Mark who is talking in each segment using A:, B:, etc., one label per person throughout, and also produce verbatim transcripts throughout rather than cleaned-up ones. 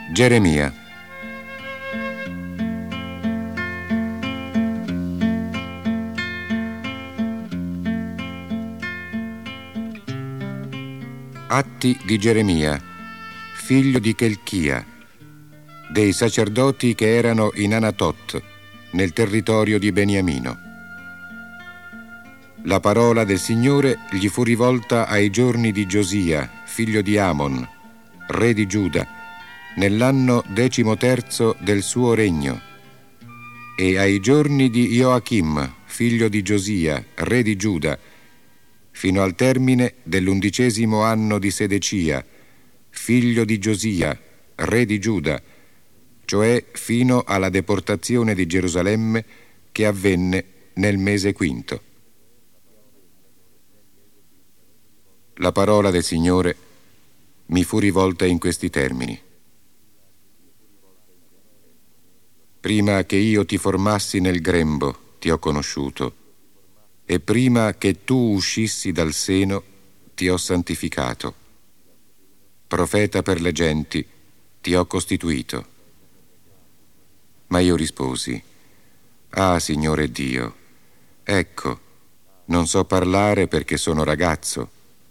A: Geremia. Atti di Geremia, figlio di Chelchia, dei sacerdoti che erano in Anatot, nel territorio di Beniamino. La parola del Signore gli fu rivolta ai giorni di Giosia, figlio di Amon, re di Giuda, nell'anno decimoterzo del suo regno, e ai giorni di Joachim, figlio di Giosia, re di Giuda, fino al termine dell'undicesimo anno di Sedecia, figlio di Giosia, re di Giuda, cioè fino alla deportazione di Gerusalemme che avvenne nel mese quinto. La parola del Signore mi fu rivolta in questi termini. Prima che io ti formassi nel grembo, ti ho conosciuto, e prima che tu uscissi dal seno, ti ho santificato. Profeta per le genti, ti ho costituito. Ma io risposi: Ah, Signore Dio, ecco, non so parlare perché sono ragazzo.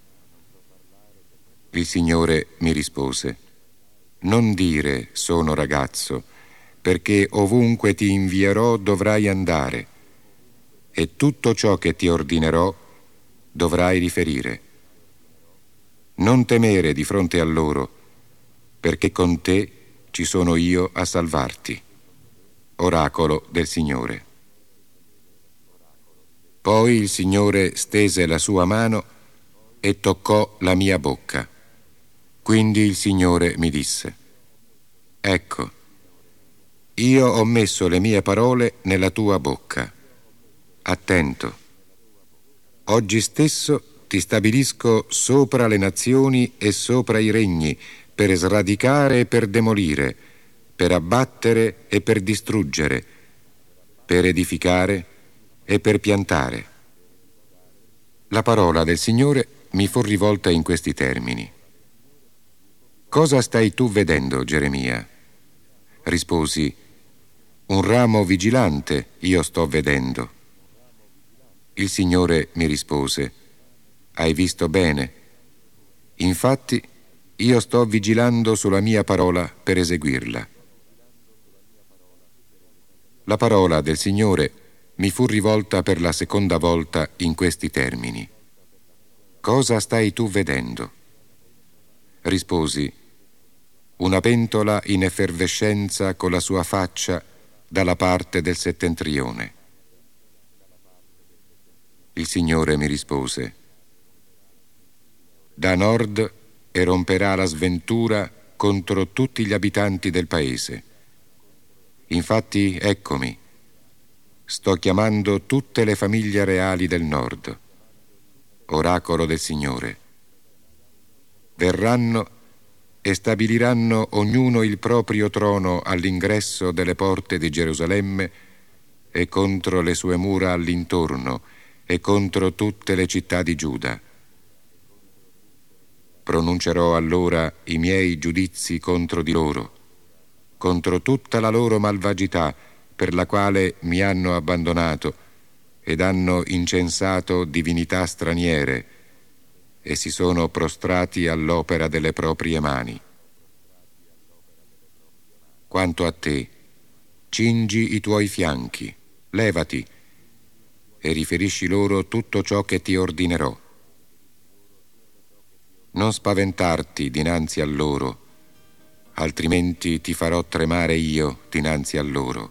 A: Il Signore mi rispose: Non dire sono ragazzo, perché ovunque ti invierò dovrai andare, e tutto ciò che ti ordinerò dovrai riferire. Non temere di fronte a loro, perché con te ci sono io a salvarti. Oracolo del Signore. Poi il Signore stese la sua mano e toccò la mia bocca. Quindi il Signore mi disse: Ecco, io ho messo le mie parole nella tua bocca. Attento. Oggi stesso ti stabilisco sopra le nazioni e sopra i regni, per sradicare e per demolire, per abbattere e per distruggere, per edificare e per piantare. La parola del Signore mi fu rivolta in questi termini. Cosa stai tu vedendo, Geremia? Risposi: Un ramo vigilante io sto vedendo. Il Signore mi rispose: Hai visto bene. Infatti, io sto vigilando sulla mia parola per eseguirla. La parola del Signore mi fu rivolta per la seconda volta in questi termini. Cosa stai tu vedendo? Risposi: Una pentola in effervescenza con la sua faccia dalla parte del settentrione. Il Signore mi rispose: Da nord eromperà la sventura contro tutti gli abitanti del paese. Infatti, eccomi, sto chiamando tutte le famiglie reali del nord. Oracolo del Signore. Verranno e stabiliranno ognuno il proprio trono all'ingresso delle porte di Gerusalemme e contro le sue mura all'intorno e contro tutte le città di Giuda. Pronuncerò allora i miei giudizi contro di loro, contro tutta la loro malvagità per la quale mi hanno abbandonato ed hanno incensato divinità straniere e si sono prostrati all'opera delle proprie mani. Quanto a te, cingi i tuoi fianchi, levati e riferisci loro tutto ciò che ti ordinerò. Non spaventarti dinanzi a loro, altrimenti ti farò tremare io dinanzi a loro.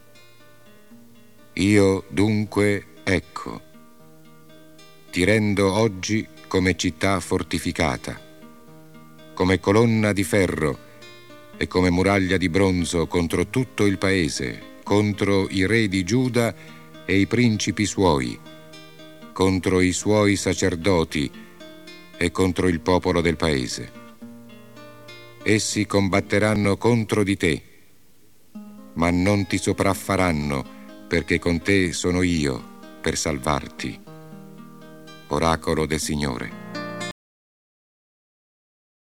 A: Io dunque, ecco, ti rendo oggi come città fortificata, come colonna di ferro e come muraglia di bronzo contro tutto il paese, contro i re di Giuda e i principi suoi, contro i suoi sacerdoti e contro il popolo del paese. Essi combatteranno contro di te, ma non ti sopraffaranno, perché con te sono io per salvarti. Oracolo del Signore.